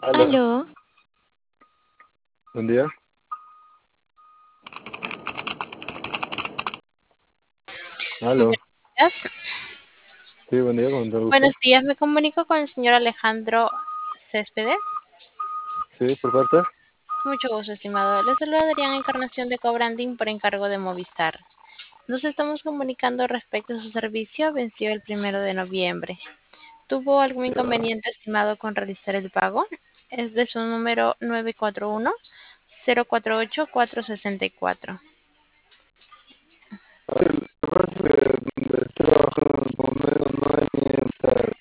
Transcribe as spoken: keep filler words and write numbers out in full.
Aló, Aló, buen día. muy Aló, buenos días. sí, buen día, con todo Buenos gusto. días, me comunico con el señor Alejandro Céspedes. Sí, por parte. Mucho gusto, estimado. Le saluda Adrián Encarnación de Cobranding por encargo de Movistar. Nos estamos comunicando respecto a su servicio, venció el primero de noviembre. ¿Tuvo algún Ya. inconveniente, estimado, con realizar el pago? Es de su número nueve cuatro uno cero cuatro ocho cuatro seis cuatro.